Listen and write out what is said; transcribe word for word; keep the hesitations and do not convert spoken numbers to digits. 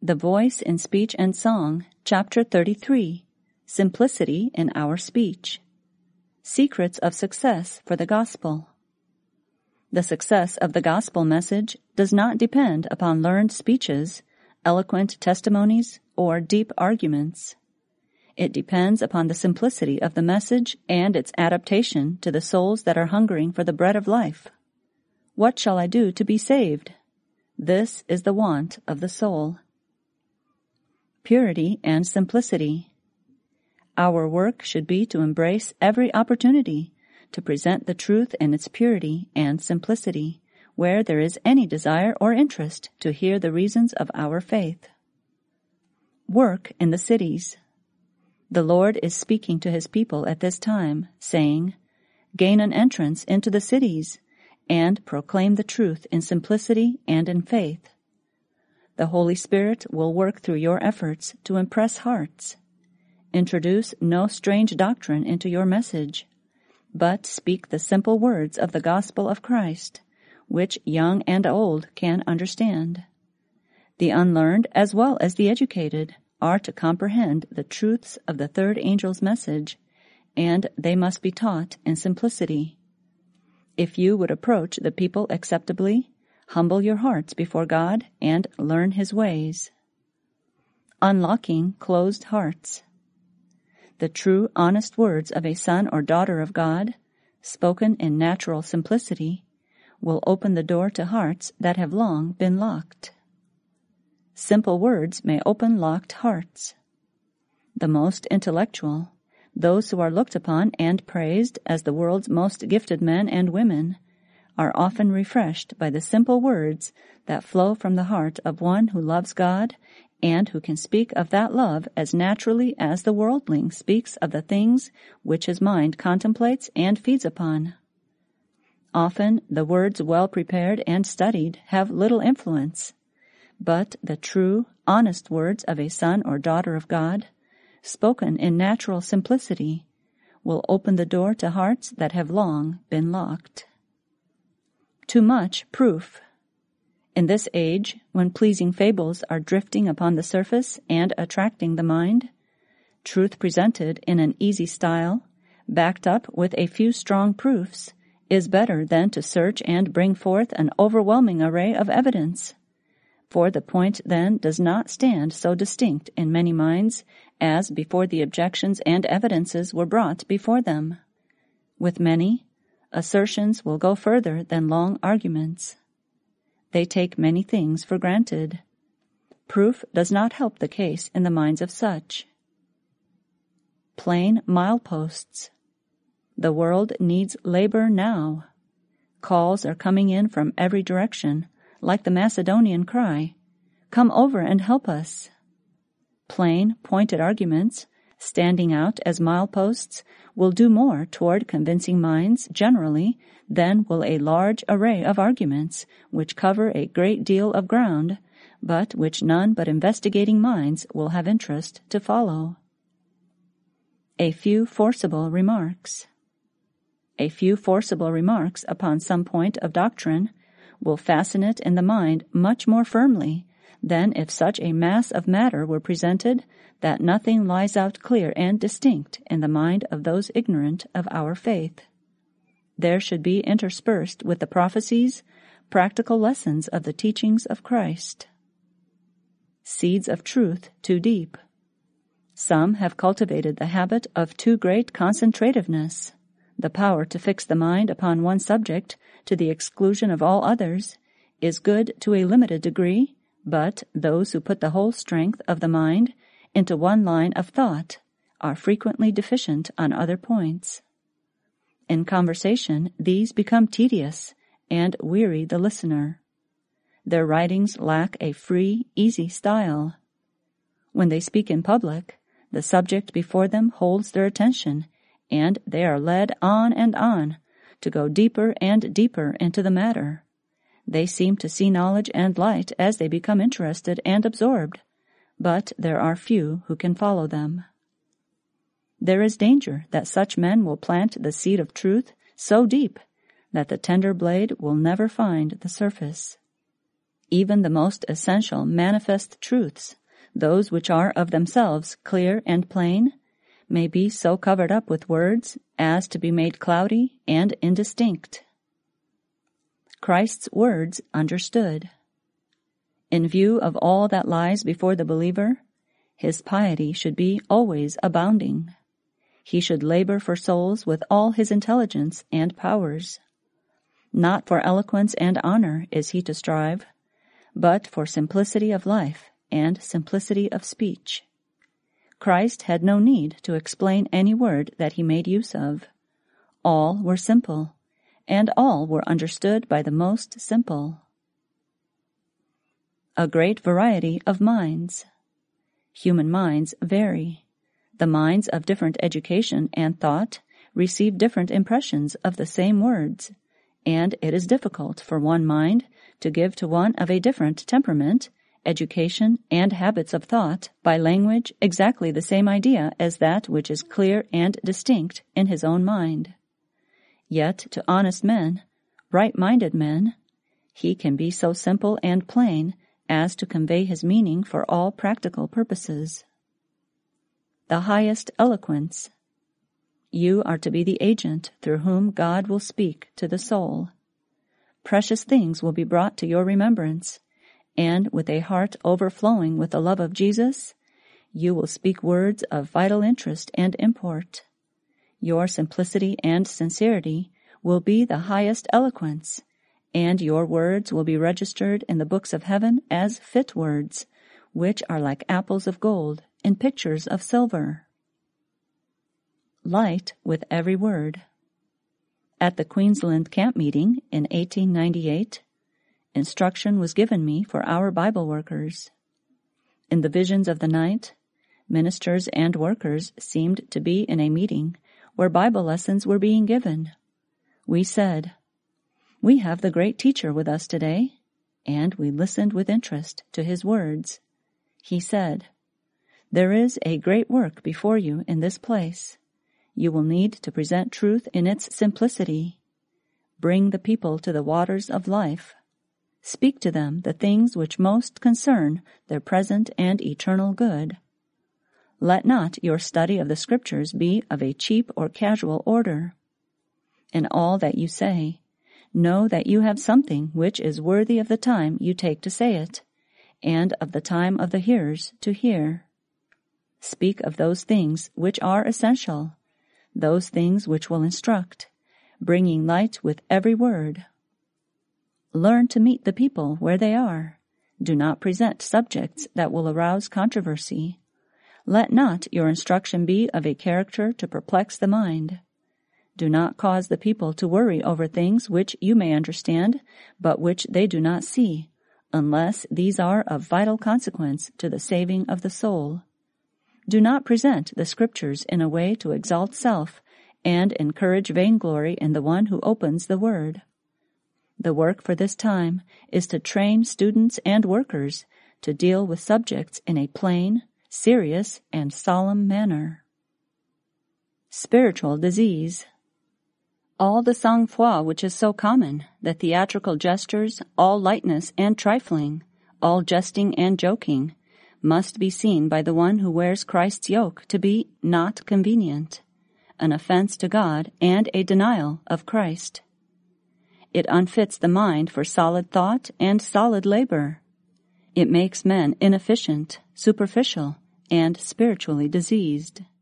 The Voice in Speech and Song, Chapter thirty-three, Simplicity in Our Speech. Secrets of Success for the Gospel. The success of the gospel message does not depend upon learned speeches, eloquent testimonies, or deep arguments. It depends upon the simplicity of the message and its adaptation to the souls that are hungering for the bread of life. What shall I do to be saved? This is the want of the soul. Purity and simplicity. Our work should be to embrace every opportunity to present the truth in its purity and simplicity, where there is any desire or interest to hear the reasons of our faith. Work in the cities. The Lord is speaking to his people at this time, saying, "Gain an entrance into the cities, and proclaim the truth in simplicity and in faith." The Holy Spirit will work through your efforts to impress hearts. Introduce no strange doctrine into your message, but speak the simple words of the gospel of Christ, which young and old can understand. The unlearned as well as the educated are to comprehend the truths of the third angel's message, and they must be taught in simplicity. If you would approach the people acceptably, humble your hearts before God and learn his ways. Unlocking closed hearts. The true, honest words of a son or daughter of God, spoken in natural simplicity, will open the door to hearts that have long been locked. Simple words may open locked hearts. The most intellectual, those who are looked upon and praised as the world's most gifted men and women, are often refreshed by the simple words that flow from the heart of one who loves God and who can speak of that love as naturally as the worldling speaks of the things which his mind contemplates and feeds upon. Often the words well prepared and studied have little influence, but the true, honest words of a son or daughter of God, spoken in natural simplicity, will open the door to hearts that have long been locked. Too much proof. In this age, when pleasing fables are drifting upon the surface and attracting the mind, truth presented in an easy style, backed up with a few strong proofs, is better than to search and bring forth an overwhelming array of evidence. For the point then does not stand so distinct in many minds as before the objections and evidences were brought before them. With many, assertions will go further than long arguments. They take many things for granted. Proof does not help the case in the minds of such. Plain mileposts. The world needs labor now. Calls are coming in from every direction, like the Macedonian cry, "Come over and help us." Plain, pointed arguments, standing out as mileposts, will do more toward convincing minds generally than will a large array of arguments which cover a great deal of ground, but which none but investigating minds will have interest to follow. A few forcible remarks. A few forcible remarks upon some point of doctrine will fasten it in the mind much more firmly than if such a mass of matter were presented that nothing lies out clear and distinct in the mind of those ignorant of our faith. There should be interspersed with the prophecies practical lessons of the teachings of Christ. Seeds of truth too deep. Some have cultivated the habit of too great concentrativeness. The power to fix the mind upon one subject to the exclusion of all others is good to a limited degree, but those who put the whole strength of the mind into one line of thought are frequently deficient on other points. In conversation, these become tedious and weary the listener. Their writings lack a free, easy style. When they speak in public, the subject before them holds their attention, and they are led on and on to go deeper and deeper into the matter. They seem to see knowledge and light as they become interested and absorbed, but there are few who can follow them. There is danger that such men will plant the seed of truth so deep that the tender blade will never find the surface. Even the most essential manifest truths, those which are of themselves clear and plain, may be so covered up with words as to be made cloudy and indistinct. Christ's words understood. In view of all that lies before the believer, his piety should be always abounding. He should labor for souls with all his intelligence and powers. Not for eloquence and honor is he to strive, but for simplicity of life and simplicity of speech. Christ had no need to explain any word that he made use of. All were simple, and all were understood by the most simple. A great variety of minds. Human minds vary. The minds of different education and thought receive different impressions of the same words, and it is difficult for one mind to give to one of a different temperament, education, and habits of thought by language exactly the same idea as that which is clear and distinct in his own mind. Yet to honest men, right-minded men, he can be so simple and plain as to convey his meaning for all practical purposes. The highest eloquence. You are to be the agent through whom God will speak to the soul. Precious things will be brought to your remembrance, and with a heart overflowing with the love of Jesus, you will speak words of vital interest and import. Your simplicity and sincerity will be the highest eloquence, and your words will be registered in the books of heaven as fit words, which are like apples of gold in pictures of silver. Light with every word. At the Queensland camp meeting in eighteen ninety-eight, instruction was given me for our Bible workers. In the visions of the night, ministers and workers seemed to be in a meeting where Bible lessons were being given. We said, "We have the great teacher with us today," and we listened with interest to his words. He said, "There is a great work before you in this place. You will need to present truth in its simplicity. Bring the people to the waters of life. Speak to them the things which most concern their present and eternal good. Let not your study of the Scriptures be of a cheap or casual order. In all that you say, know that you have something which is worthy of the time you take to say it, and of the time of the hearers to hear. Speak of those things which are essential, those things which will instruct, bringing light with every word. Learn to meet the people where they are. Do not present subjects that will arouse controversy. Let not your instruction be of a character to perplex the mind. Do not cause the people to worry over things which you may understand, but which they do not see, unless these are of vital consequence to the saving of the soul. Do not present the Scriptures in a way to exalt self and encourage vainglory in the one who opens the Word. The work for this time is to train students and workers to deal with subjects in a plain, serious, and solemn manner. Spiritual disease. All the sang-froid which is so common, the theatrical gestures, all lightness and trifling, all jesting and joking, must be seen by the one who wears Christ's yoke to be not convenient, an offense to God and a denial of Christ. It unfits the mind for solid thought and solid labor. It makes men inefficient, superficial, and spiritually diseased.